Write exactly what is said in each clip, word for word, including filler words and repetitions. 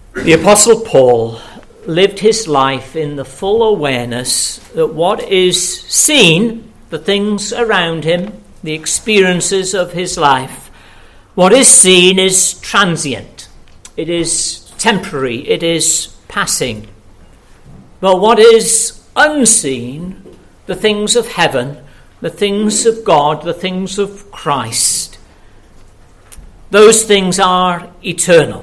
The Apostle Paul lived his life in the full awareness that what is seen, the things around him, the experiences of his life, what is seen is transient. It is temporary. It is passing. But what is unseen, the things of heaven, the things of God, the things of Christ, those things are eternal.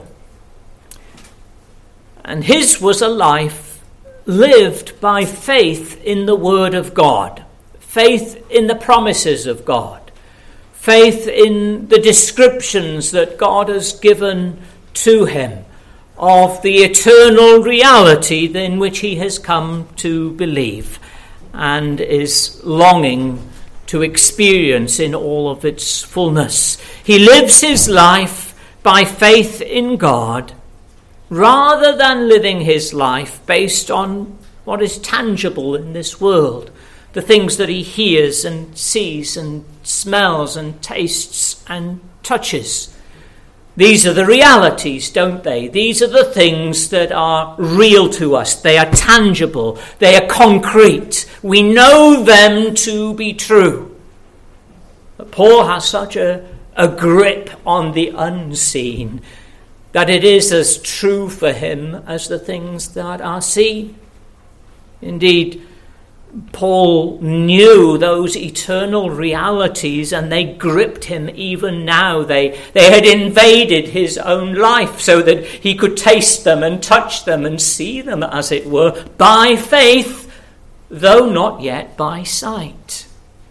And his was a life lived by faith in the Word of God, faith in the promises of God, faith in the descriptions that God has given to him of the eternal reality in which he has come to believe and is longing to experience in all of its fullness. He lives his life by faith in God, rather than living his life based on what is tangible in this world, the things that he hears and sees and smells and tastes and touches. These are the realities, don't they? These are the things that are real to us. They are tangible. They are concrete. We know them to be true. But Paul has such a, a grip on the unseen that it is as true for him as the things that are seen. Indeed, Paul knew those eternal realities, and they gripped him even now. They, they had invaded his own life so that he could taste them and touch them and see them, as it were, by faith, though not yet by sight.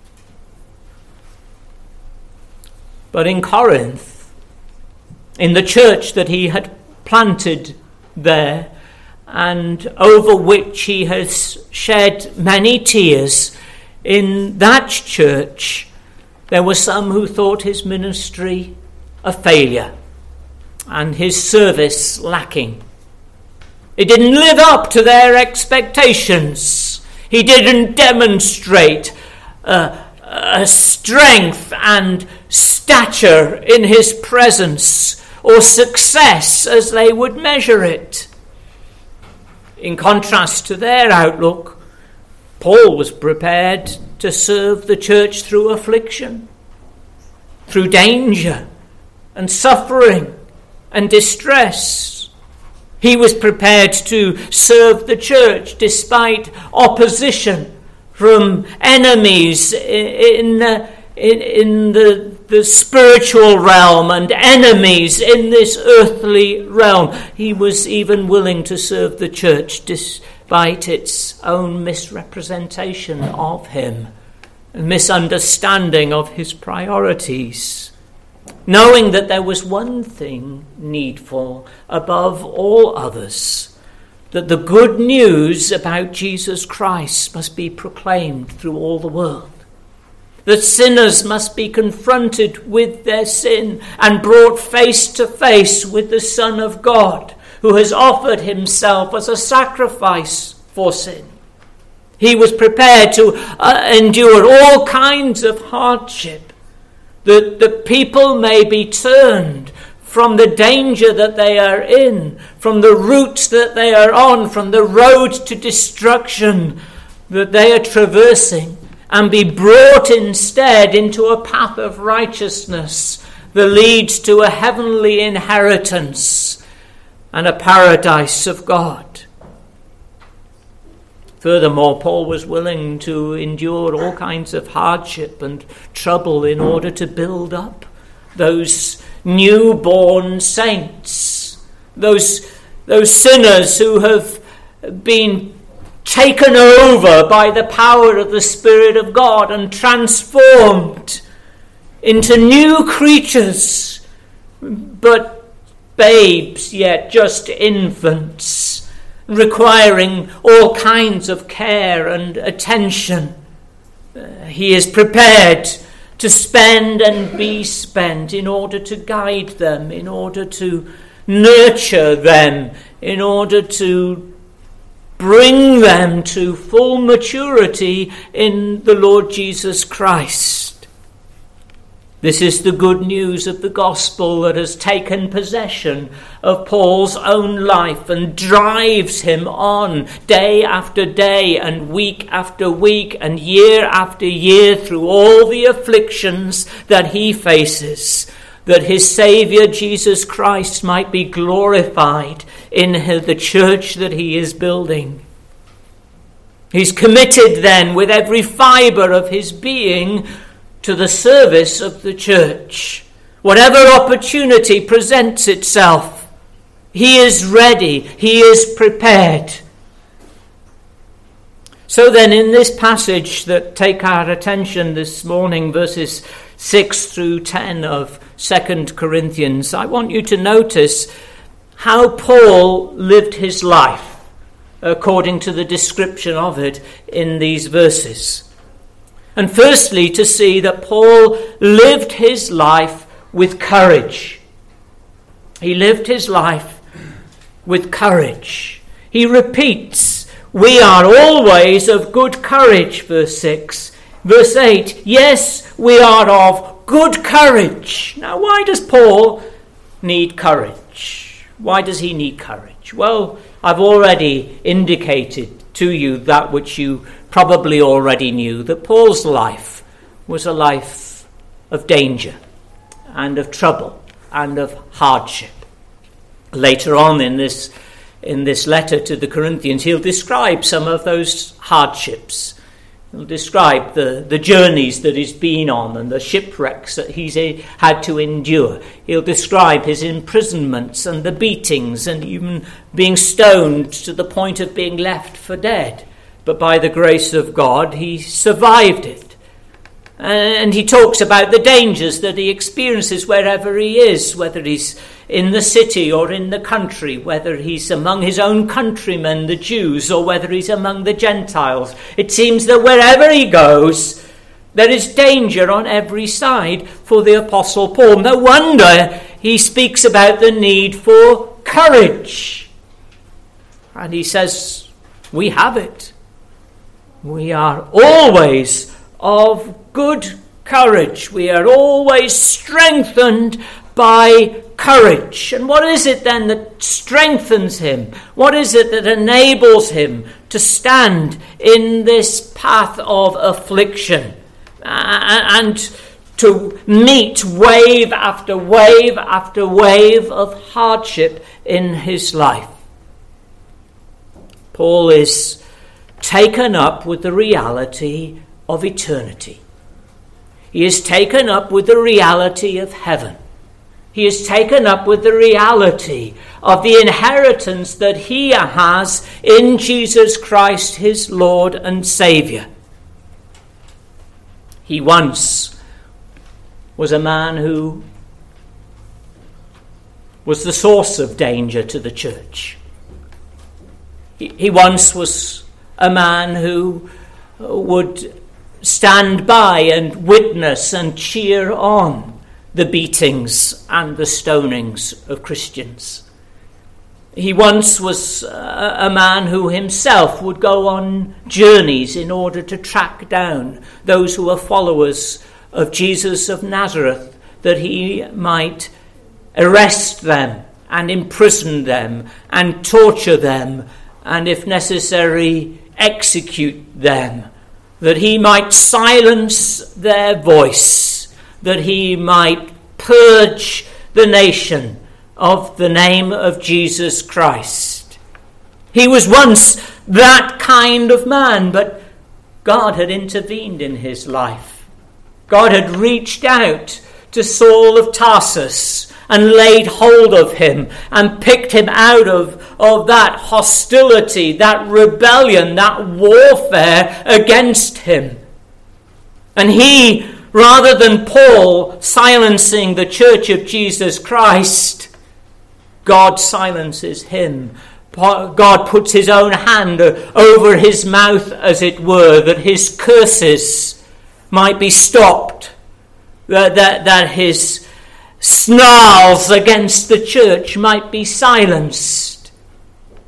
But in Corinth, in the church that he had planted there, and over which he has shed many tears, in that church there were some who thought his ministry a failure and his service lacking. It didn't live up to their expectations. He didn't demonstrate uh, a strength and stature in his presence, or success as they would measure it. In contrast to their outlook, Paul was prepared to serve the church through affliction, through danger and suffering and distress. He was prepared to serve the church despite opposition from enemies in, in, in the the spiritual realm and enemies in this earthly realm. He was even willing to serve the church despite its own misrepresentation of him and misunderstanding of his priorities, knowing that there was one thing needful above all others, that the good news about Jesus Christ must be proclaimed through all the world. That sinners must be confronted with their sin and brought face to face with the Son of God, who has offered himself as a sacrifice for sin. He was prepared to uh, endure all kinds of hardship, that the people may be turned from the danger that they are in, from the routes that they are on, from the road to destruction that they are traversing, and be brought instead into a path of righteousness that leads to a heavenly inheritance and a paradise of God. Furthermore, Paul was willing to endure all kinds of hardship and trouble in order to build up those newborn saints, those, those sinners who have been taken over by the power of the Spirit of God and transformed into new creatures, but babes yet just infants, requiring all kinds of care and attention. Uh, he is prepared to spend and be spent in order to guide them, in order to nurture them, in order to bring them to full maturity in the Lord Jesus Christ. This is the good news of the gospel that has taken possession of Paul's own life and drives him on day after day and week after week and year after year through all the afflictions that he faces, that his Saviour Jesus Christ might be glorified in the church that he is building. He's committed then with every fibre of his being to the service of the church. Whatever opportunity presents itself, he is ready, he is prepared. So then, in this passage that take our attention this morning, verses six through ten of Second Corinthians, I want you to notice how Paul lived his life according to the description of it in these verses. And firstly, to see that Paul lived his life with courage. He lived his life with courage. He repeats, we are always of good courage, verse six. Verse eight, yes, we are of good courage. Now, why does Paul need courage? Why does he need courage? Well, I've already indicated to you that which you probably already knew, that Paul's life was a life of danger and of trouble and of hardship. Later on in this in this letter to the Corinthians, he'll describe some of those hardships. He'll describe the, the journeys that he's been on and the shipwrecks that he's had to endure. He'll describe his imprisonments and the beatings and even being stoned to the point of being left for dead. But by the grace of God, he survived it. And he talks about the dangers that he experiences wherever he is, whether he's in the city or in the country, whether he's among his own countrymen, the Jews, or whether he's among the Gentiles. It seems that wherever he goes, there is danger on every side for the Apostle Paul. No wonder he speaks about the need for courage. And he says, we have it. We are always of good courage. We are always strengthened by courage. And what is it then that strengthens him? What is it that enables him to stand in this path of affliction and to meet wave after wave after wave of hardship in his life? Paul is taken up with the reality of eternity. He is taken up with the reality of heaven. He is taken up with the reality of the inheritance that he has in Jesus Christ, his Lord and Saviour. He once was a man who was the source of danger to the church. He, he once was a man who would stand by and witness and cheer on the beatings and the stonings of Christians. He once was a man who himself would go on journeys in order to track down those who were followers of Jesus of Nazareth, that he might arrest them and imprison them and torture them and, if necessary, execute them, that he might silence their voice, that he might purge the nation of the name of Jesus Christ. He was once that kind of man, but God had intervened in his life. God had reached out to Saul of Tarsus and laid hold of him and picked him out of, of that hostility, that rebellion, that warfare against him. And he, rather than Paul silencing the church of Jesus Christ, God silences him. God puts his own hand over his mouth, as it were, that his curses might be stopped, that, that, that his snarls against the church might be silenced.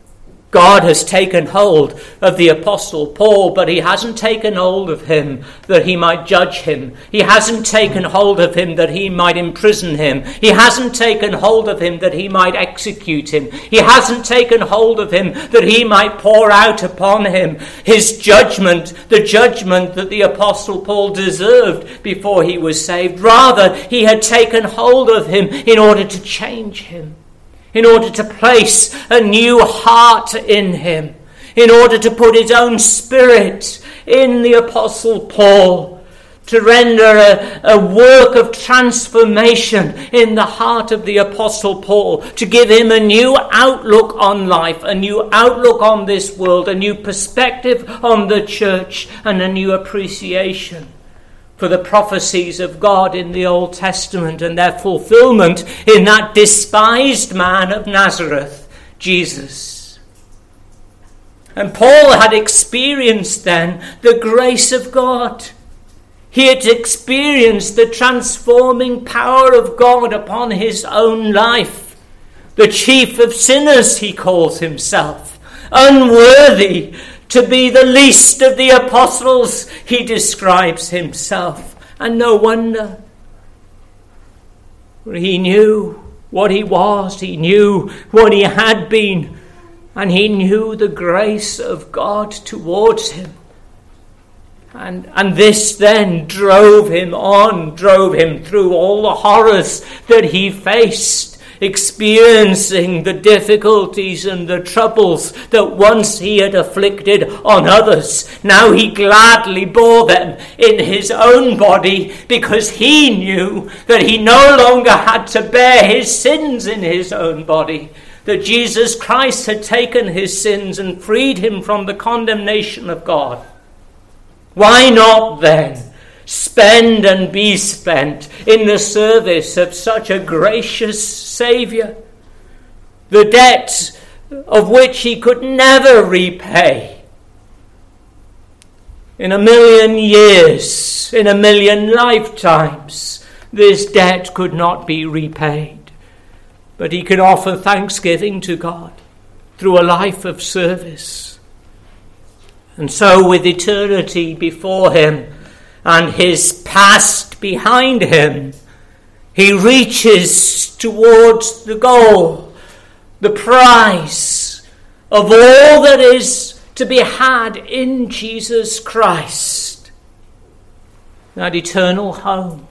God has taken hold of the Apostle Paul, but he hasn't taken hold of him that he might judge him. He hasn't taken hold of him that he might imprison him. He hasn't taken hold of him that he might execute him. He hasn't taken hold of him that he might pour out upon him his judgment, the judgment that the Apostle Paul deserved before he was saved. Rather, he had taken hold of him in order to change him, in order to place a new heart in him, in order to put his own spirit in the Apostle Paul, to render a, a work of transformation in the heart of the Apostle Paul, to give him a new outlook on life, a new outlook on this world, a new perspective on the church, and a new appreciation for the prophecies of God in the Old Testament and their fulfillment in that despised man of Nazareth, Jesus. And Paul had experienced then the grace of God. He had experienced the transforming power of God upon his own life. The chief of sinners, he calls himself, unworthy to be the least of the apostles, he describes himself. And no wonder. For he knew what he was, he knew what he had been, and he knew the grace of God towards him. And, and this then drove him on, drove him through all the horrors that he faced, experiencing the difficulties and the troubles that once he had afflicted on others. Now he gladly bore them in his own body, because he knew that he no longer had to bear his sins in his own body, that Jesus Christ had taken his sins and freed him from the condemnation of God. Why not then spend and be spent in the service of such a gracious Saviour, the debt of which he could never repay? In a million years, in a million lifetimes, this debt could not be repaid. But he can offer thanksgiving to God through a life of service. And so, with eternity before him and his past behind him, he reaches towards the goal, the prize of all that is to be had in Jesus Christ, that eternal home,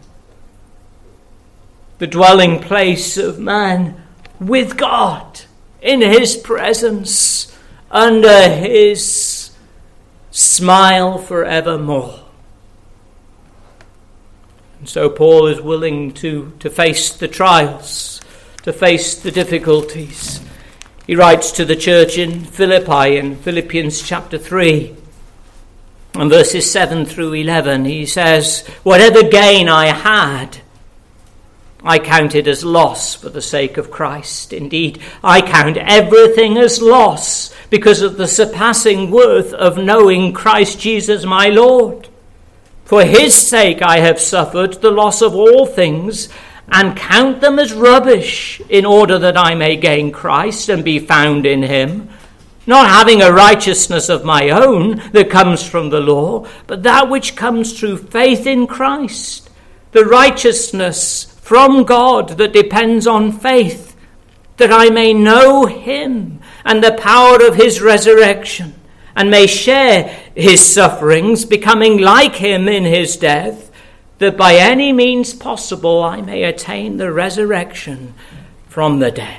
the dwelling place of man with God in his presence, under his smile forevermore. And so Paul is willing to, to face the trials, to face the difficulties. He writes to the church in Philippi in Philippians chapter three, and verses seven through eleven. He says, "Whatever gain I had, I counted as loss for the sake of Christ. Indeed, I count everything as loss because of the surpassing worth of knowing Christ Jesus my Lord. For his sake I have suffered the loss of all things, and count them as rubbish, in order that I may gain Christ and be found in him, not having a righteousness of my own that comes from the law, but that which comes through faith in Christ, the righteousness from God that depends on faith, that I may know him and the power of his resurrection, and may share his sufferings, becoming like him in his death, that by any means possible I may attain the resurrection from the dead."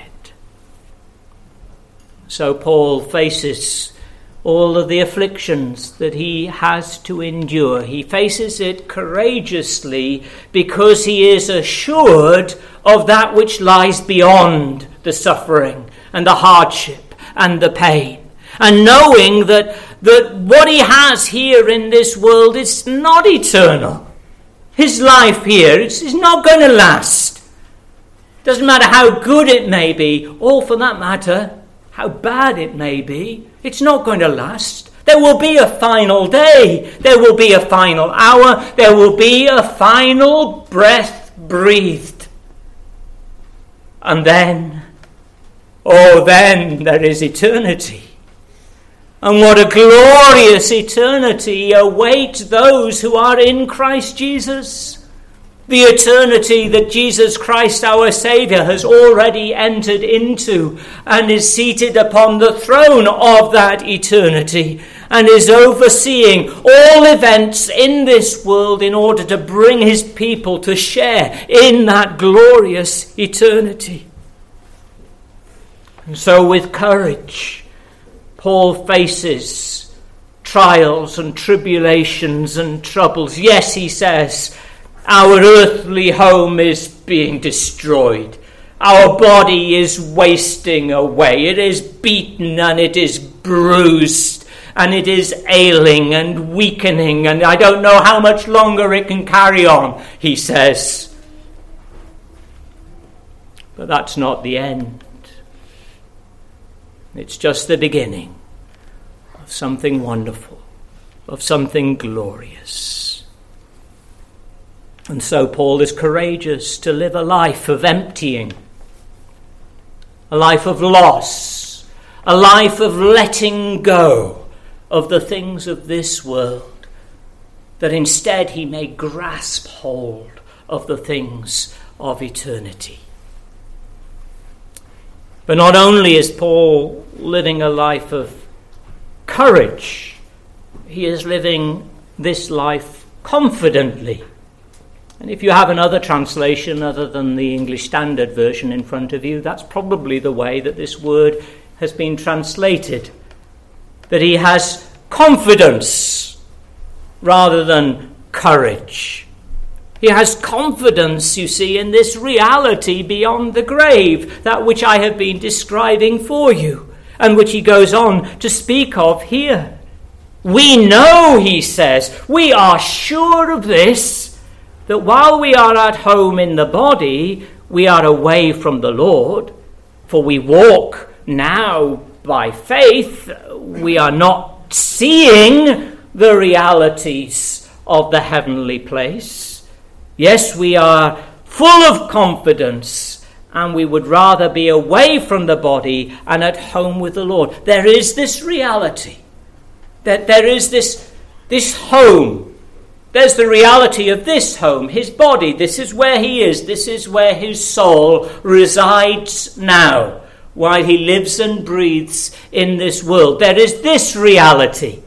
So Paul faces all of the afflictions that he has to endure. He faces it courageously because he is assured of that which lies beyond the suffering and the hardship and the pain. And knowing that, that what he has here in this world is not eternal. His life here is, is not going to last. Doesn't matter how good it may be, or for that matter, how bad it may be, it's not going to last. There will be a final day. There will be a final hour. There will be a final breath breathed. And then, oh, then there is eternity. And what a glorious eternity awaits those who are in Christ Jesus. The eternity that Jesus Christ our Saviour has already entered into and is seated upon the throne of that eternity and is overseeing all events in this world in order to bring his people to share in that glorious eternity. And so with courage, Paul faces trials and tribulations and troubles. Yes, he says, our earthly home is being destroyed. Our body is wasting away. It is beaten and it is bruised and it is ailing and weakening, and I don't know how much longer it can carry on, he says. But that's not the end. It's just the beginning of something wonderful, of something glorious. And so Paul is courageous to live a life of emptying, a life of loss, a life of letting go of the things of this world, that instead he may grasp hold of the things of eternity. But not only is Paul living a life of courage, he is living this life confidently. And if you have another translation other than the English Standard Version in front of you, that's probably the way that this word has been translated. That he has confidence rather than courage. He has confidence, you see, in this reality beyond the grave, that which I have been describing for you, and which he goes on to speak of here. We know, he says, we are sure of this, that while we are at home in the body, we are away from the Lord, for we walk now by faith. We are not seeing the realities of the heavenly place. Yes, we are full of confidence, and we would rather be away from the body and at home with the Lord. There is this reality, that there is this, this home. There's the reality of this home, his body. This is where he is. This is where his soul resides now, while he lives and breathes in this world. There is this reality.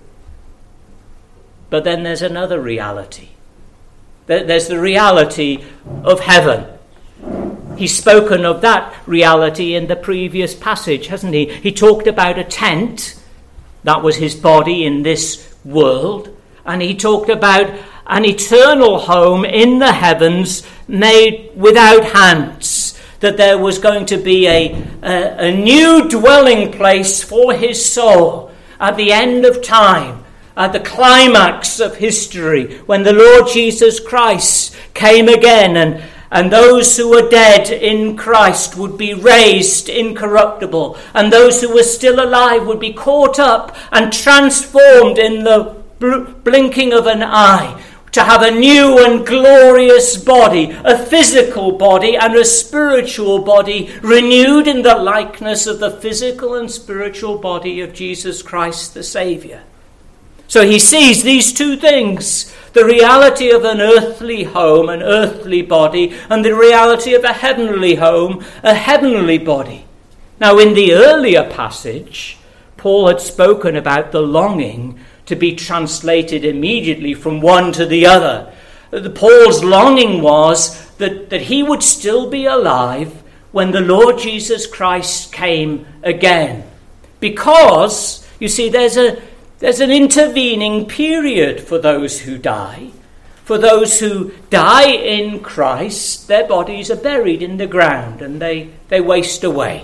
But then there's another reality. There's the reality of heaven. He's spoken of that reality in the previous passage, hasn't he? He talked about a tent. That was his body in this world. And he talked about an eternal home in the heavens made without hands. That there was going to be a, a, a new dwelling place for his soul at the end of time, at the climax of history, when the Lord Jesus Christ came again, and, and those who were dead in Christ would be raised incorruptible, and those who were still alive would be caught up and transformed in the bl- blinking of an eye, to have a new and glorious body, a physical body and a spiritual body, renewed in the likeness of the physical and spiritual body of Jesus Christ the Saviour. So he sees these two things, the reality of an earthly home, an earthly body, and the reality of a heavenly home, a heavenly body. Now, in the earlier passage, Paul had spoken about the longing to be translated immediately from one to the other. The Paul's longing was that, that he would still be alive when the Lord Jesus Christ came again. Because, you see, there's a There's an intervening period for those who die. For those who die in Christ, their bodies are buried in the ground and they, they waste away.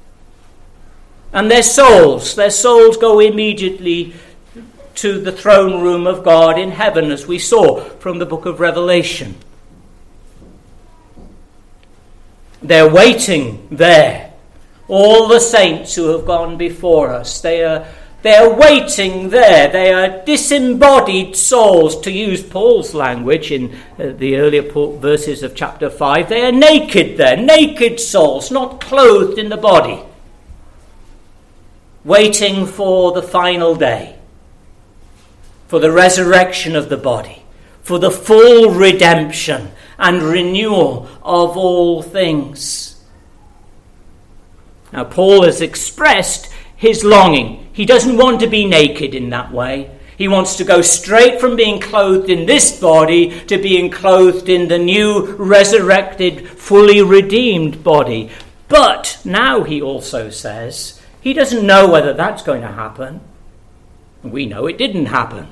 And their souls, their souls go immediately to the throne room of God in heaven, as we saw from the book of Revelation. They're waiting there. All the saints who have gone before us, they are They're waiting there. They are disembodied souls, to use Paul's language in uh, the earlier verses of chapter five. They are naked there, naked souls, not clothed in the body. waiting for the final day, for the resurrection of the body, for the full redemption and renewal of all things. Now, Paul has expressed his longing. He doesn't want to be naked in that way. He wants to go straight from being clothed in this body to being clothed in the new, resurrected, fully redeemed body. But now he also says he doesn't know whether that's going to happen. We know it didn't happen.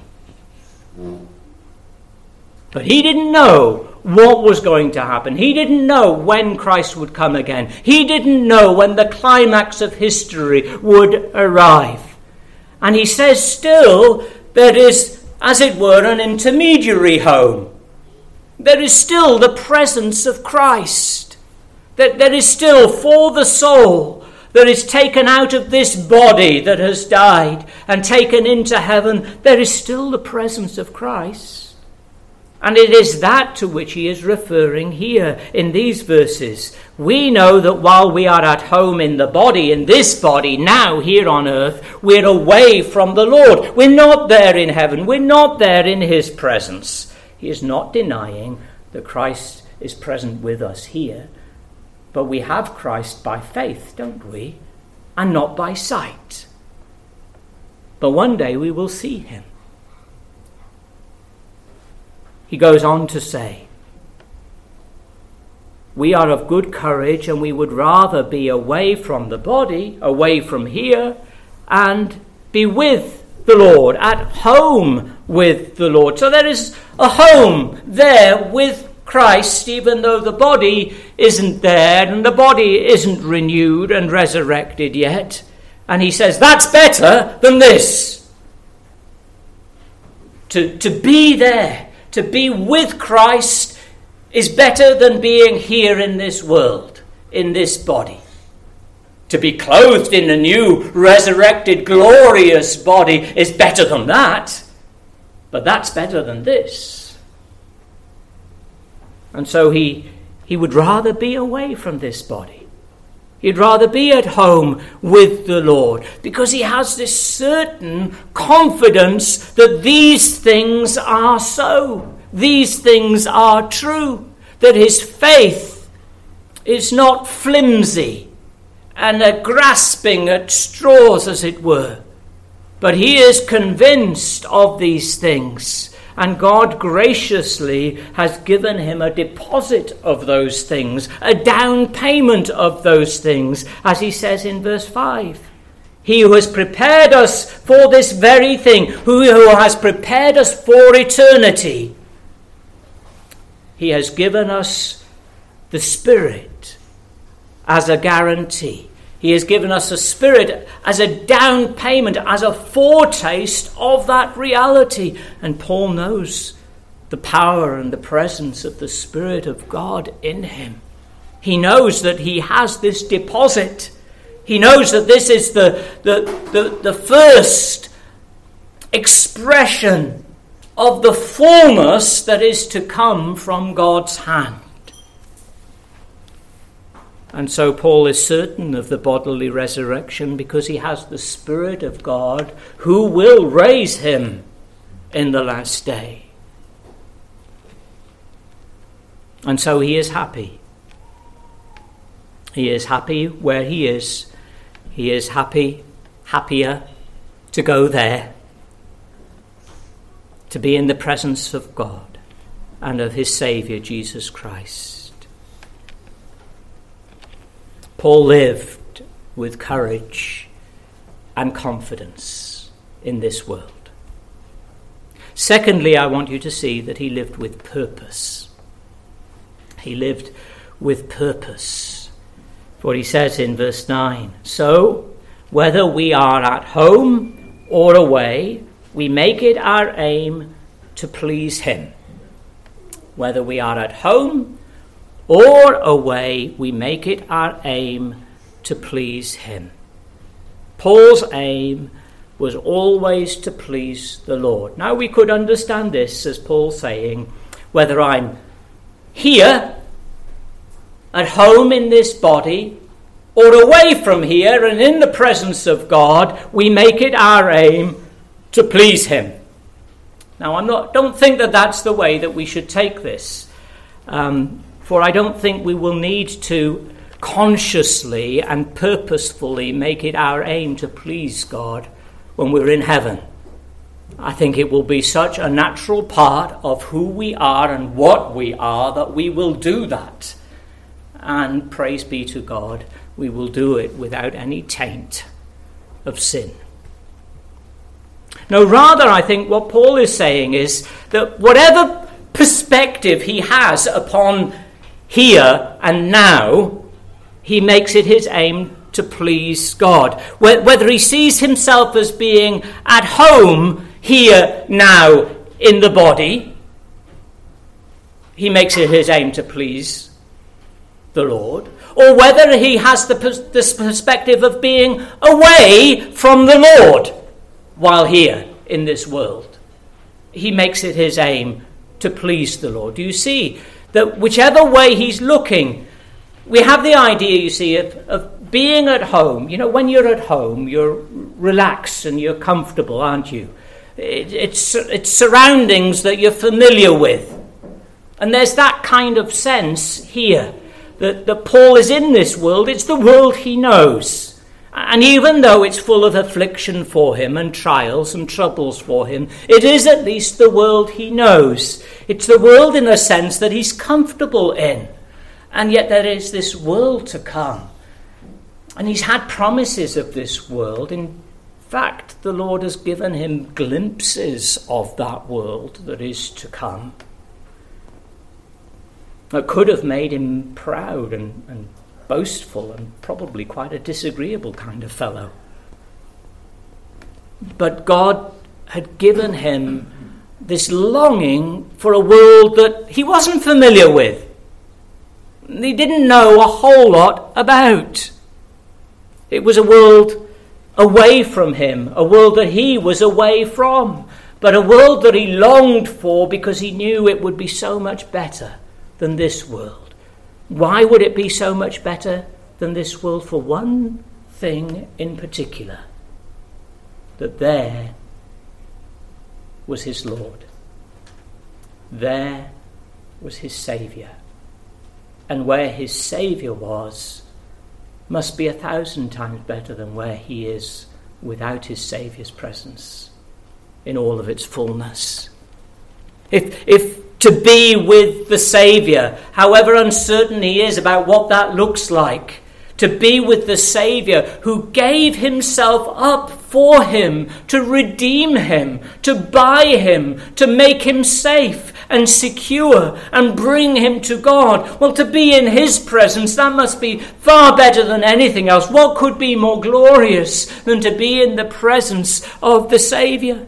But he didn't know what was going to happen. He didn't know when Christ would come again. He didn't know when the climax of history would arrive. And he says still there is, as it were, an intermediary home. There is still the presence of Christ. That there is still for the soul that is taken out of this body that has died and taken into heaven, there is still the presence of Christ. And it is that to which he is referring here in these verses. We know that while we are at home in the body, in this body, now here on earth, we're away from the Lord. We're not there in heaven. We're not there in his presence. He is not denying that Christ is present with us here. But we have Christ by faith, don't we? And not by sight. But one day we will see him. He goes on to say, we are of good courage and we would rather be away from the body, away from here, and be with the Lord, at home with the Lord. So there is a home there with Christ, even though the body isn't there and the body isn't renewed and resurrected yet. And he says, that's better than this. To, to be there. To be with Christ is better than being here in this world, in this body. To be clothed in a new, resurrected, glorious body is better than that. But that's better than this. And so he, he would rather be away from this body. He'd rather be at home with the Lord because he has this certain confidence that these things are so. These things are true. That his faith is not flimsy and a grasping at straws, as it were. But he is convinced of these things. And God graciously has given him a deposit of those things, a down payment of those things, as he says in verse five. He who has prepared us for this very thing, who, who has prepared us for eternity, he has given us the Spirit as a guarantee. He has given us a Spirit as a down payment, as a foretaste of that reality. And Paul knows the power and the presence of the Spirit of God in him. He knows that he has this deposit. He knows that this is the, the, the, the first expression of the fullness that is to come from God's hand. And so Paul is certain of the bodily resurrection because he has the Spirit of God who will raise him in the last day. And so he is happy. He is happy where he is. He is happy, happier to go there, to be in the presence of God and of his Saviour, Jesus Christ. Paul lived with courage and confidence in this world. Secondly, I want you to see that he lived with purpose. He lived with purpose. For he says in verse nine, so whether we are at home or away, we make it our aim to please him. Whether we are at home or away, we make it our aim to please him. Paul's aim was always to please the Lord. Now we could understand this as Paul saying, whether I'm here, at home in this body, or away from here and in the presence of God, we make it our aim to please him. Now, I'm not. Don't think that that's the way that we should take this, um, for I don't think we will need to consciously and purposefully make it our aim to please God when we're in heaven. I think it will be such a natural part of who we are and what we are that we will do that. And praise be to God, we will do it without any taint of sin. No, rather, I think what Paul is saying is that whatever perspective he has upon here and now, he makes it his aim to please God. Whether he sees himself as being at home here now in the body, he makes it his aim to please the Lord, or whether he has the this perspective of being away from the Lord while here in this world, he makes it his aim to please the Lord. Do you see that whichever way he's looking, we have the idea, you see, of, of being at home. You know, when you're at home, you're relaxed and you're comfortable, aren't you? It, it's, it's surroundings that you're familiar with. And there's that kind of sense here that, that Paul is in this world. It's the world he knows. And even though it's full of affliction for him and trials and troubles for him, it is at least the world he knows. It's the world in a sense that he's comfortable in. And yet there is this world to come. And he's had promises of this world. In fact, the Lord has given him glimpses of that world that is to come. That could have made him proud and, and boastful and probably quite a disagreeable kind of fellow. But God had given him this longing for a world that he wasn't familiar with. He didn't know a whole lot about. It was a world away from him, a world that he was away from, but a world that he longed for because he knew it would be so much better than this world. Why would it be so much better than this world? For one thing in particular, that there was his Lord. There was his Saviour. And where his Saviour was must be a thousand times better than where he is without his Saviour's presence in all of its fullness. If, if to be with the Saviour, however uncertain he is about what that looks like, to be with the Saviour who gave himself up for him, to redeem him, to buy him, to make him safe and secure and bring him to God. Well, to be in his presence, that must be far better than anything else. What could be more glorious than to be in the presence of the Saviour?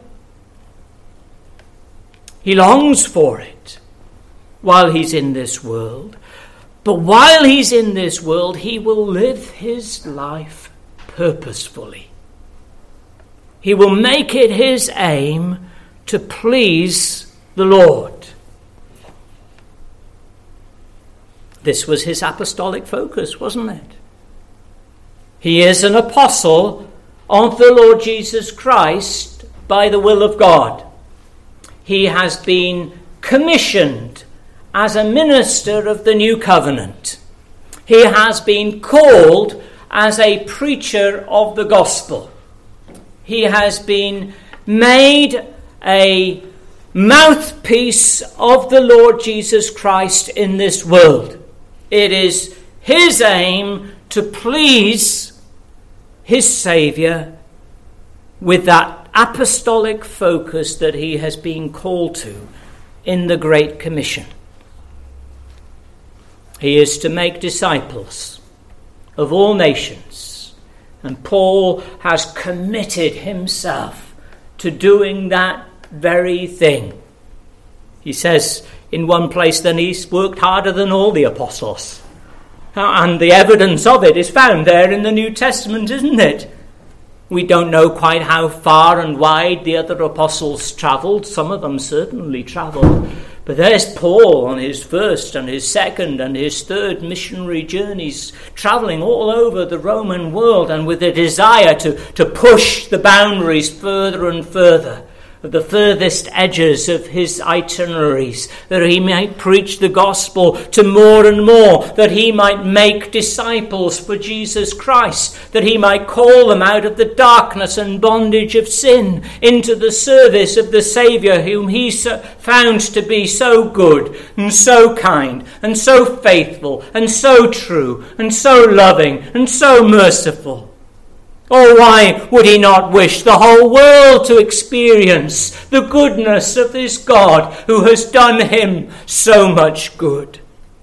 He longs for it while he's in this world. But while he's in this world, he will live his life purposefully. He will make it his aim to please the Lord. This was his apostolic focus, wasn't it? He is an apostle of the Lord Jesus Christ by the will of God. He has been commissioned as a minister of the new covenant. He has been called as a preacher of the gospel. He has been made a mouthpiece of the Lord Jesus Christ in this world. It is his aim to please his Saviour with that apostolic focus that he has been called to in the Great Commission. He is to make disciples of all nations, and Paul has committed himself to doing that very thing. He says in one place that he's worked harder than all the apostles, and the evidence of it is found there in the New Testament, isn't it? We don't know quite how far and wide the other apostles travelled. Some of them certainly travelled. But there's Paul on his first and his second and his third missionary journeys, travelling all over the Roman world and with a desire to, to push the boundaries further and further, of the furthest edges of his itineraries, that he might preach the gospel to more and more, that he might make disciples for Jesus Christ, that he might call them out of the darkness and bondage of sin into the service of the Saviour, whom he found to be so good and so kind and so faithful and so true and so loving and so merciful. Oh, why would he not wish the whole world to experience the goodness of this God who has done him so much good?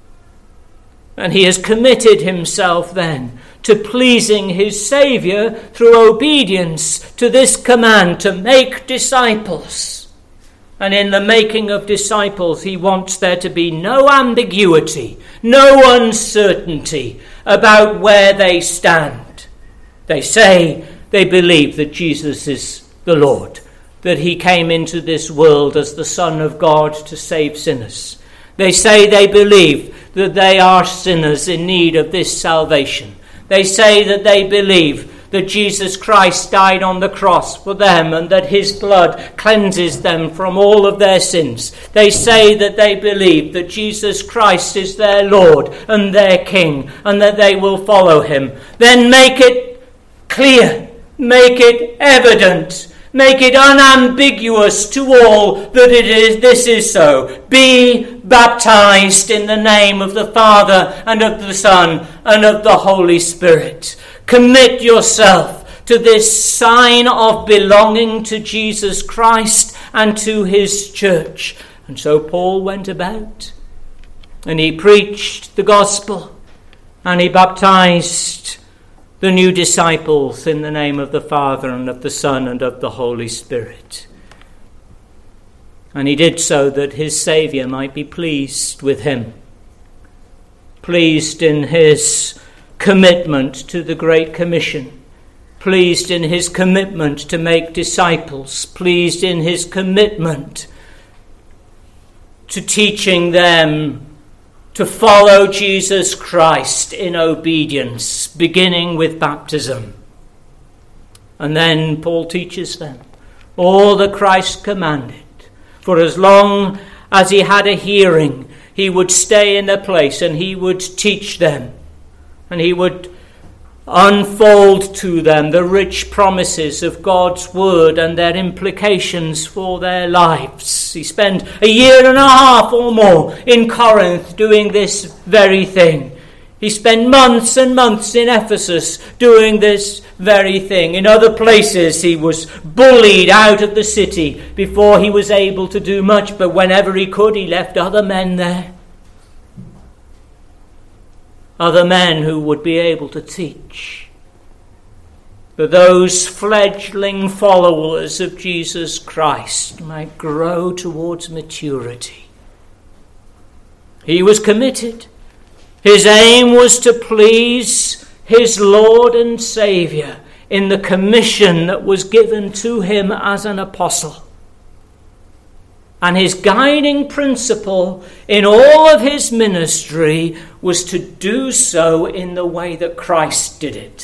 And he has committed himself then to pleasing his Saviour through obedience to this command to make disciples. And in the making of disciples, he wants there to be no ambiguity, no uncertainty about where they stand. They say they believe that Jesus is the Lord, that he came into this world as the Son of God to save sinners. They say they believe that they are sinners in need of this salvation. They say that they believe that Jesus Christ died on the cross for them and that his blood cleanses them from all of their sins. They say that they believe that Jesus Christ is their Lord and their King and that they will follow him. Then make it clear, make it evident, make it unambiguous to all that it is, this is so. Be baptized in the name of the Father and of the Son and of the Holy Spirit. Commit yourself to this sign of belonging to Jesus Christ and to his church. And so Paul went about and he preached the gospel and he baptized the new disciples in the name of the Father and of the Son and of the Holy Spirit. And he did so that his Saviour might be pleased with him, pleased in his commitment to the Great Commission, pleased in his commitment to make disciples, pleased in his commitment to teaching them to follow Jesus Christ in obedience, beginning with baptism. And then Paul teaches them all that Christ commanded. For as long as he had a hearing, he would stay in a place and he would teach them. And he would unfold to them the rich promises of God's word and their implications for their lives. He spent a year and a half or more in Corinth doing this very thing. He spent months and months in Ephesus doing this very thing. In other places he was bullied out of the city before he was able to do much, but whenever he could, he left other men there. Other men who would be able to teach, that those fledgling followers of Jesus Christ might grow towards maturity. He was committed. His aim was to please his Lord and Saviour in the commission that was given to him as an apostle. And his guiding principle in all of his ministry was to do so in the way that Christ did it.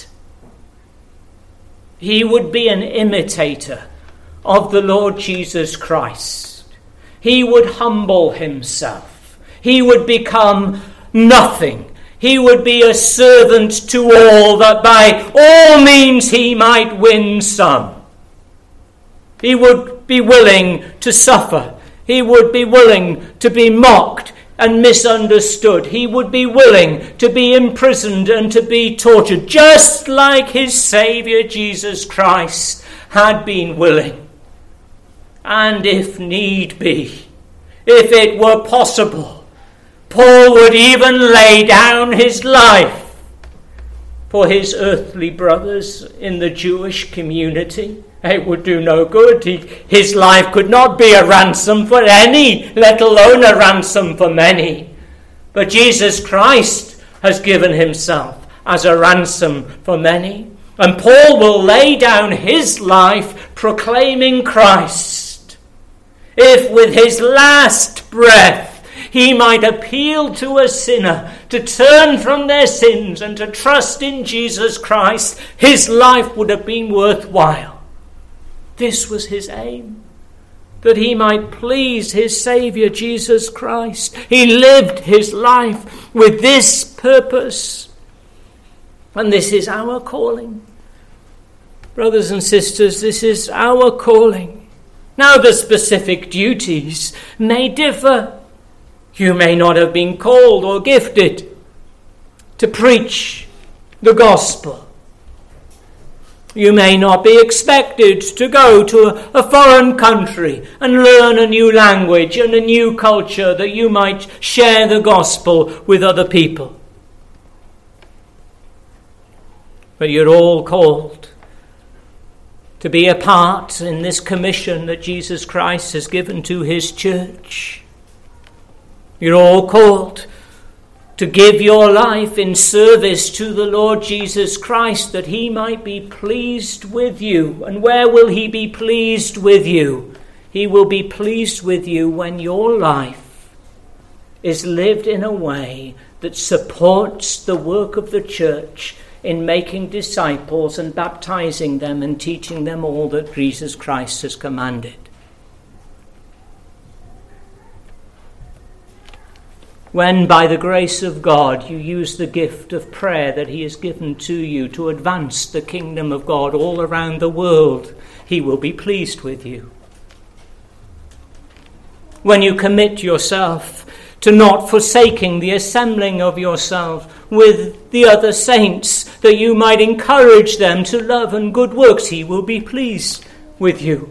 He would be an imitator of the Lord Jesus Christ. He would humble himself. He would become nothing. He would be a servant to all, that by all means he might win some. He would be willing to suffer. He would be willing to be mocked and misunderstood. He would be willing to be imprisoned and to be tortured, just like his Saviour Jesus Christ had been willing. And if need be, if it were possible, Paul would even lay down his life for his earthly brothers in the Jewish community. It would do no good. He, his life could not be a ransom for any, let alone a ransom for many. But Jesus Christ has given himself as a ransom for many. And Paul will lay down his life proclaiming Christ if with his last breath he might appeal to a sinner to turn from their sins and to trust in Jesus Christ, his life would have been worthwhile. This was his aim, that he might please his Saviour Jesus Christ. He lived his life with this purpose. And this is our calling. Brothers and sisters, this is our calling. Now the specific duties may differ. You may not have been called or gifted to preach the gospel. You may not be expected to go to a, a foreign country and learn a new language and a new culture that you might share the gospel with other people. But you're all called to be a part in this commission that Jesus Christ has given to his church. You're all called to give your life in service to the Lord Jesus Christ, that he might be pleased with you. And where will he be pleased with you? He will be pleased with you when your life is lived in a way that supports the work of the church in making disciples and baptizing them and teaching them all that Jesus Christ has commanded. When, by the grace of God, you use the gift of prayer that he has given to you to advance the kingdom of God all around the world, he will be pleased with you. When you commit yourself to not forsaking the assembling of yourself with the other saints, that you might encourage them to love and good works, he will be pleased with you.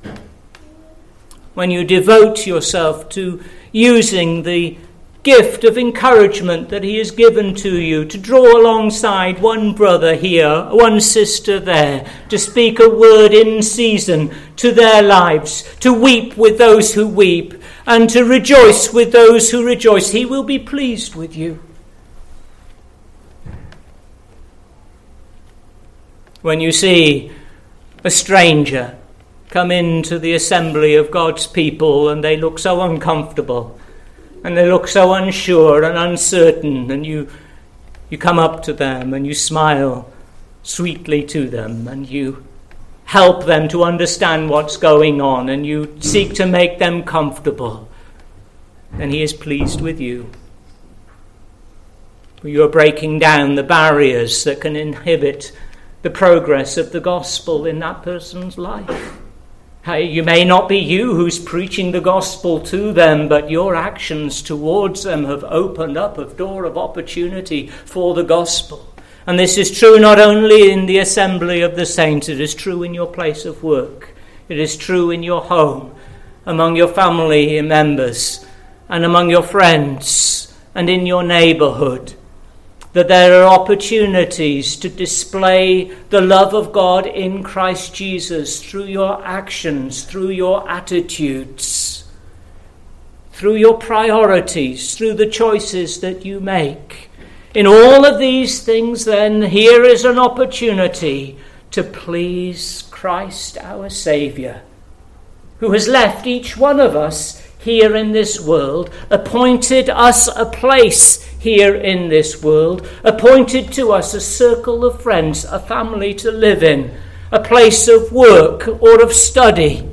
When you devote yourself to using the gift of encouragement that he has given to you, to draw alongside one brother here, one sister there, to speak a word in season to their lives, to weep with those who weep, and to rejoice with those who rejoice, he will be pleased with you. When you see a stranger come into the assembly of God's people and they look so uncomfortable, and they look so unsure and uncertain, and you you come up to them and you smile sweetly to them, and you help them to understand what's going on, and you seek to make them comfortable, then he is pleased with you. You are breaking down the barriers that can inhibit the progress of the gospel in that person's life. You may not be you who's preaching the gospel to them, but your actions towards them have opened up a door of opportunity for the gospel. And this is true not only in the assembly of the saints, it is true in your place of work. It is true in your home, among your family members, and among your friends, and in your neighborhood, that there are opportunities to display the love of God in Christ Jesus through your actions, through your attitudes, through your priorities, through the choices that you make. In all of these things, then, here is an opportunity to please Christ our Saviour, who has left each one of us here in this world, appointed us a place here in this world, appointed to us a circle of friends, a family to live in, a place of work or of study,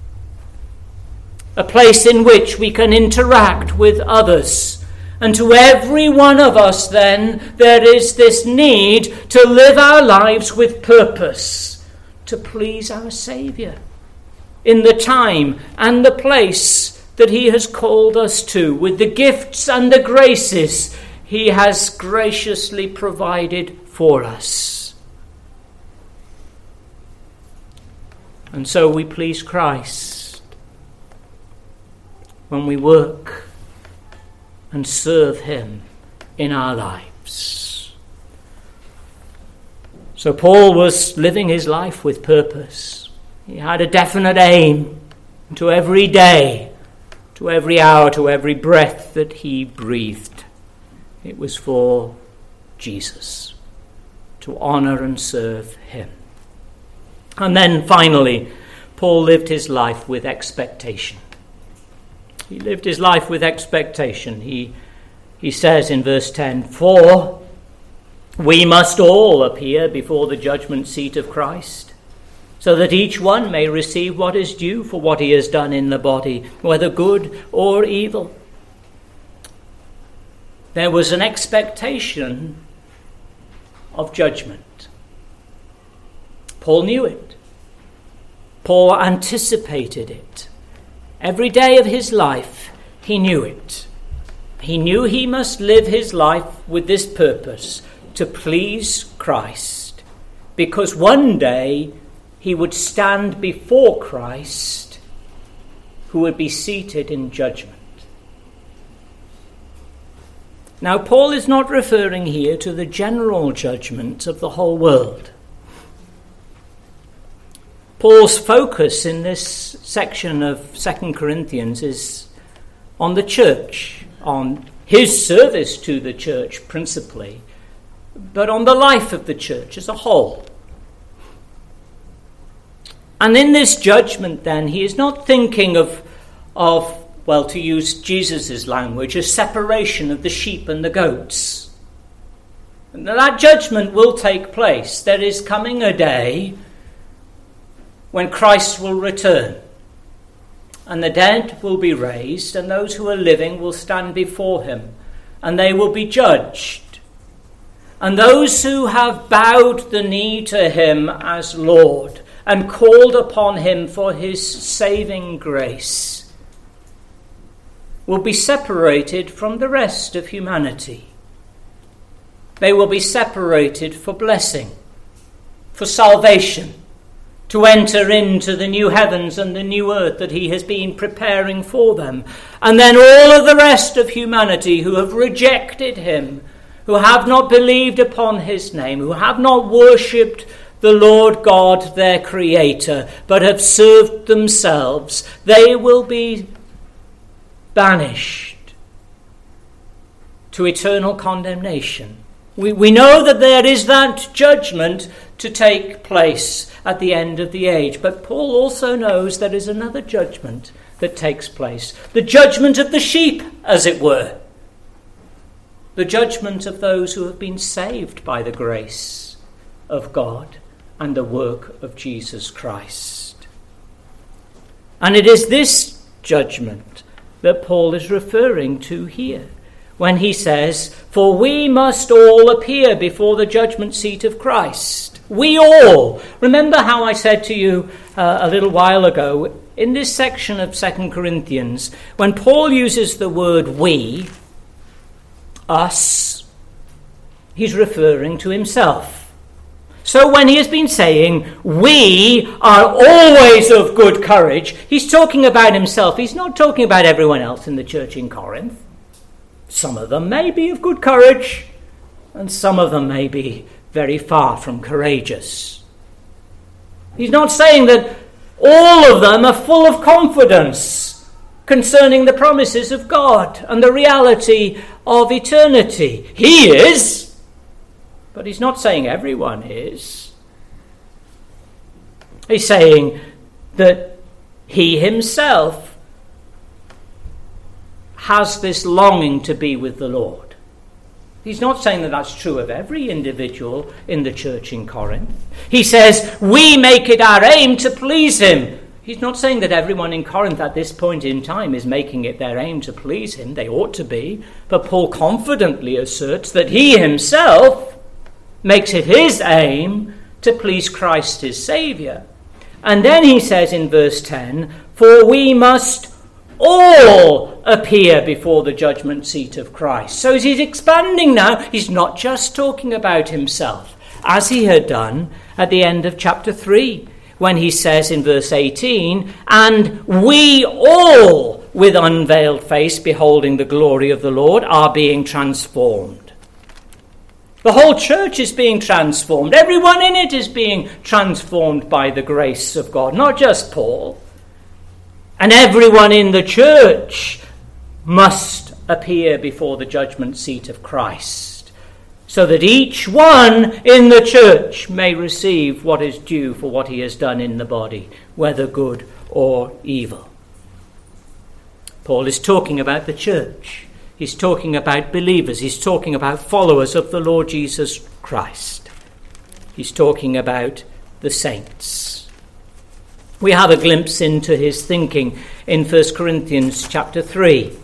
a place in which we can interact with others. And to every one of us, then, there is this need to live our lives with purpose, to please our Saviour in the time and the place that he has called us to, with the gifts and the graces he has graciously provided for us. And so we please Christ when we work and serve him in our lives. So Paul was living his life with purpose. He had a definite aim to every day, to every hour, to every breath that he breathed. It was for Jesus, to honor and serve him. And then finally, Paul lived his life with expectation. He lived his life with expectation. He, he says in verse ten, "For we must all appear before the judgment seat of Christ, so that each one may receive what is due for what he has done in the body, whether good or evil." There was an expectation of judgment. Paul knew it. Paul anticipated it. Every day of his life, he knew it. He knew he must live his life with this purpose, to please Christ, because one day he would stand before Christ, who would be seated in judgment. Now, Paul is not referring here to the general judgment of the whole world. Paul's focus in this section of Second Corinthians is on the church, on his service to the church principally, but on the life of the church as a whole. And in this judgment, then, he is not thinking of, of well, to use Jesus' language, a separation of the sheep and the goats. And that judgment will take place. There is coming a day when Christ will return, and the dead will be raised, and those who are living will stand before him, and they will be judged. And those who have bowed the knee to him as Lord and called upon him for his saving grace will be separated from the rest of humanity. They will be separated for blessing, for salvation, to enter into the new heavens and the new earth that he has been preparing for them. And then all of the rest of humanity who have rejected him, who have not believed upon his name, who have not worshipped the Lord God, their Creator, but have served themselves, they will be banished to eternal condemnation. We, we know that there is that judgment to take place at the end of the age, but Paul also knows there is another judgment that takes place. The judgment of the sheep, as it were. The judgment of those who have been saved by the grace of God and the work of Jesus Christ. And it is this judgment that Paul is referring to here when he says, "For we must all appear before the judgment seat of Christ." We all. Remember how I said to you uh, a little while ago, in this section of Second Corinthians, when Paul uses the word we, us, he's referring to himself. So when he has been saying, "We are always of good courage," he's talking about himself. He's not talking about everyone else in the church in Corinth. Some of them may be of good courage, and some of them may be very far from courageous. He's not saying that all of them are full of confidence concerning the promises of God and the reality of eternity. He is. But he's not saying everyone is. He's saying that he himself has this longing to be with the Lord. He's not saying that that's true of every individual in the church in Corinth. He says, we make it our aim to please him. He's not saying that everyone in Corinth at this point in time is making it their aim to please him. They ought to be. But Paul confidently asserts that he himself makes it his aim to please Christ his Saviour. And then he says in verse ten, "For we must all appear before the judgment seat of Christ." So he's expanding now. He's not just talking about himself, as he had done at the end of chapter three, when he says in verse eighteen, "And we all, with unveiled face, beholding the glory of the Lord, are being transformed." The whole church is being transformed. Everyone in it is being transformed by the grace of God, not just Paul. And everyone in the church must appear before the judgment seat of Christ, so that each one in the church may receive what is due for what he has done in the body, whether good or evil. Paul is talking about the church. He's talking about believers. He's talking about followers of the Lord Jesus Christ. He's talking about the saints. We have a glimpse into his thinking in First Corinthians chapter three.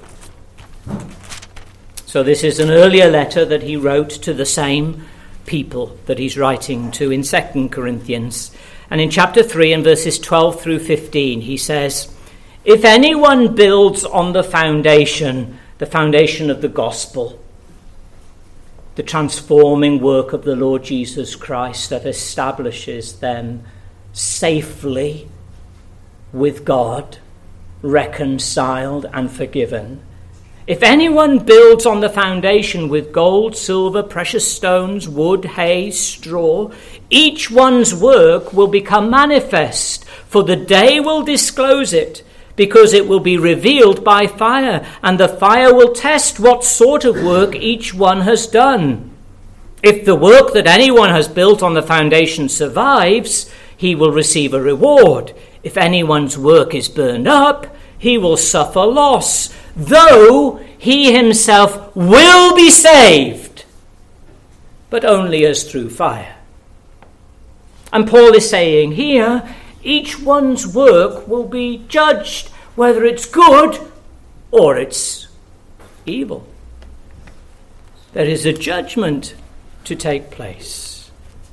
So this is an earlier letter that he wrote to the same people that he's writing to in Second Corinthians. And in chapter three and verses twelve through fifteen, he says, "If anyone builds on the foundation, the foundation of the gospel, the transforming work of the Lord Jesus Christ that establishes them safely with God, reconciled and forgiven. If anyone builds on the foundation with gold, silver, precious stones, wood, hay, straw, each one's work will become manifest, for the day will disclose it, because it will be revealed by fire, and the fire will test what sort of work each one has done. If the work that anyone has built on the foundation survives, he will receive a reward. If anyone's work is burned up, he will suffer loss, though he himself will be saved, but only as through fire." And Paul is saying here, each one's work will be judged, whether it's good or it's evil. There is a judgment to take place.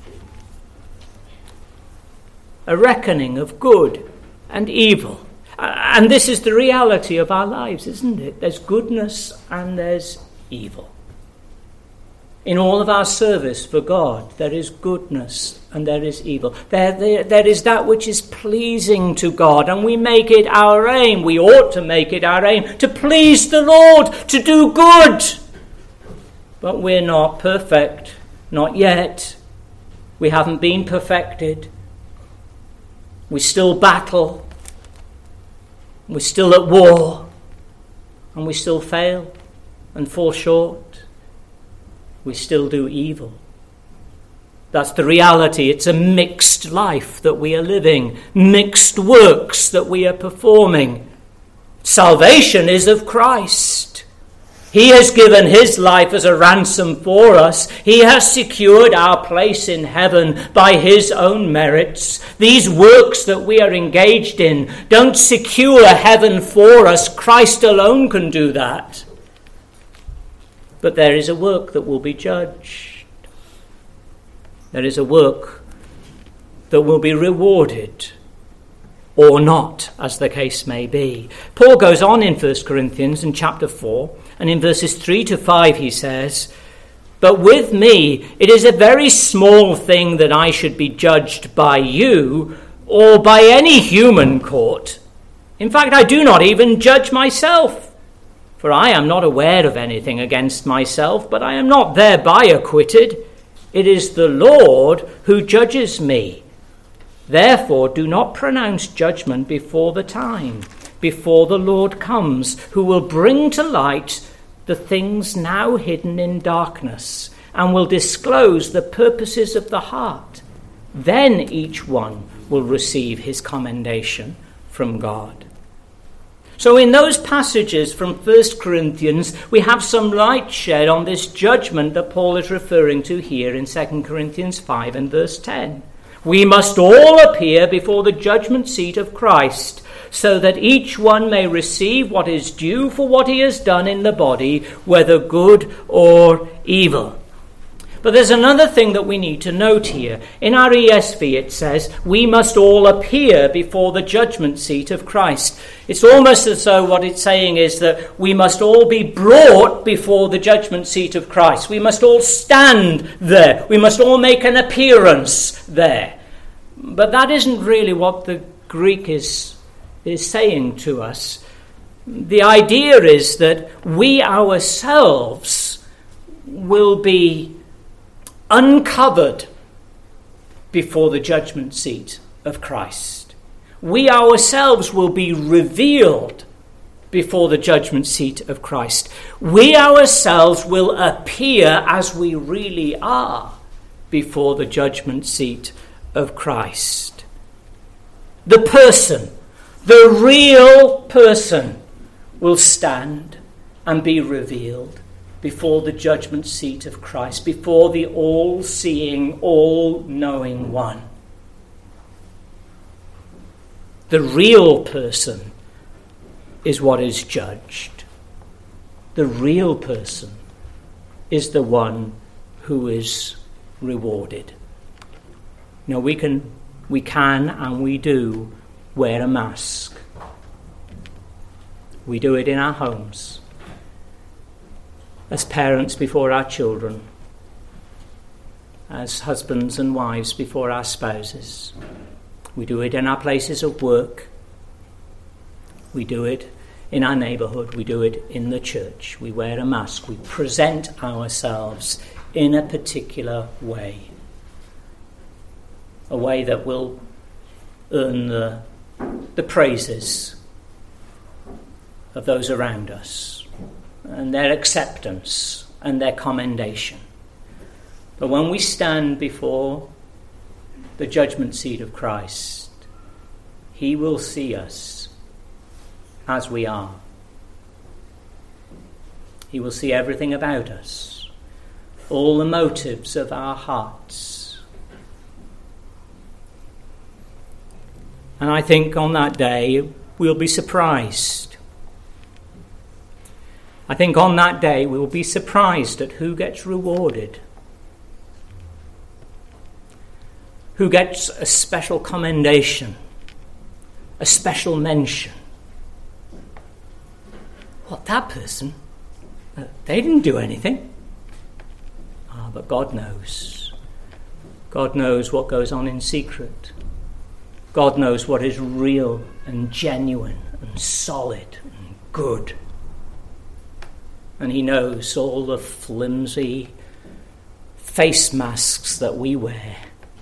A reckoning of good and evil. And this is the reality of our lives, isn't it? There's goodness and there's evil. In all of our service for God, there is goodness and there is evil. There, there, there is that which is pleasing to God, and we make it our aim. We ought to make it our aim to please the Lord, to do good. But we're not perfect, not yet. We haven't been perfected. We still battle. We're still at war. And we still fail and fall short. We still do evil. That's the reality. It's a mixed life that we are living, mixed works that we are performing. Salvation is of Christ. He has given his life as a ransom for us. He has secured our place in heaven by his own merits. These works that we are engaged in don't secure heaven for us. Christ alone can do that. But there is a work that will be judged. There is a work that will be rewarded, or not, as the case may be. Paul goes on in First Corinthians in chapter four, and in verses three to five he says, "But with me it is a very small thing that I should be judged by you or by any human court. In fact, I do not even judge myself. For I am not aware of anything against myself, but I am not thereby acquitted. It is the Lord who judges me. Therefore do not pronounce judgment before the time, before the Lord comes, who will bring to light the things now hidden in darkness, and will disclose the purposes of the heart. Then each one will receive his commendation from God." So in those passages from First Corinthians, we have some light shed on this judgment that Paul is referring to here in Second Corinthians five and verse ten. "We must all appear before the judgment seat of Christ, so that each one may receive what is due for what he has done in the body, whether good or evil." But there's another thing that we need to note here. In our E S V it says, "We must all appear before the judgment seat of Christ." It's almost as though what it's saying is that we must all be brought before the judgment seat of Christ. We must all stand there. We must all make an appearance there. But that isn't really what the Greek is, is saying to us. The idea is that we ourselves will be uncovered before the judgment seat of Christ. We ourselves will be revealed before the judgment seat of Christ. We ourselves will appear as we really are before the judgment seat of Christ. The person, the real person, will stand and be revealed before the judgment seat of Christ, before the all-seeing, all-knowing one. The real person is what is judged. The real person is the one who is rewarded. Now we can, we can and we do wear a mask. We do it in our homes, as parents before our children, as husbands and wives before our spouses. We do it in our places of work. We do it in our neighbourhood. We do it in the church. We wear a mask. We present ourselves in a particular way, a way that will earn the, the praises of those around us and their acceptance and their commendation. But when we stand before the judgment seat of Christ, he will see us as we are. He will see everything about us, all the motives of our hearts. And I think on that day we'll be surprised. I think on that day we'll be surprised at who gets rewarded, who gets a special commendation, a special mention. What, that person? Uh, they didn't do anything. Ah, but God knows. God knows what goes on in secret. God knows what is real and genuine and solid and good. And he knows all the flimsy face masks that we wear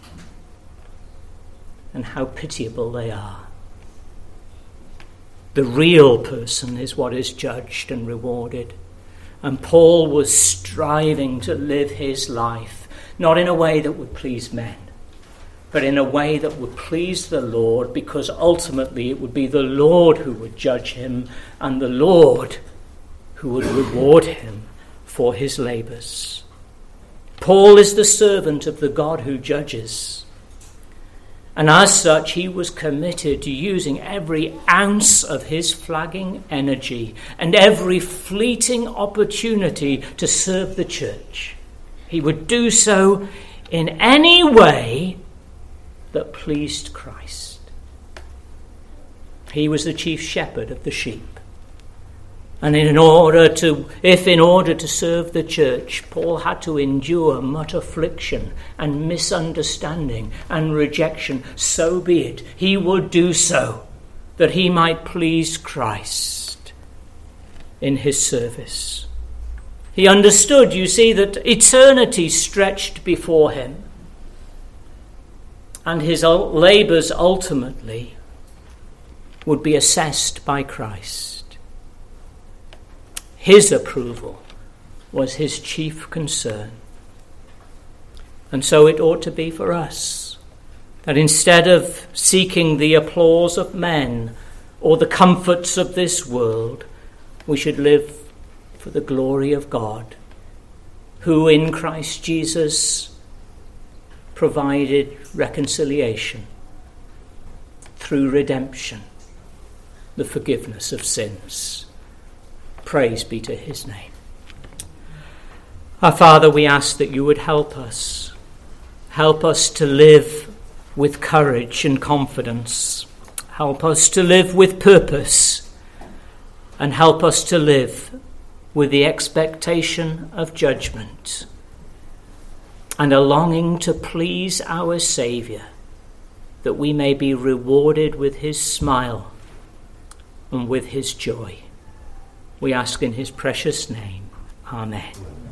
and how pitiable they are. The real person is what is judged and rewarded. And Paul was striving to live his life, not in a way that would please men, but in a way that would please the Lord, because ultimately it would be the Lord who would judge him and the Lord who would reward him for his labours. Paul is the servant of the God who judges. And as such, he was committed to using every ounce of his flagging energy and every fleeting opportunity to serve the church. He would do so in any way that pleased Christ. He was the chief shepherd of the sheep. And in order to, if in order to serve the church, Paul had to endure much affliction and misunderstanding and rejection, so be it. He would do so that he might please Christ in his service. He understood, you see, that eternity stretched before him, and his labours ultimately would be assessed by Christ. His approval was his chief concern. And so it ought to be for us, that instead of seeking the applause of men or the comforts of this world, we should live for the glory of God, who in Christ Jesus provided reconciliation through redemption, the forgiveness of sins. Praise be to his name. Our Father, we ask that you would help us. Help us to live with courage and confidence. Help us to live with purpose. And help us to live with the expectation of judgment and a longing to please our Saviour, that we may be rewarded with his smile and with his joy. We ask in his precious name. Amen.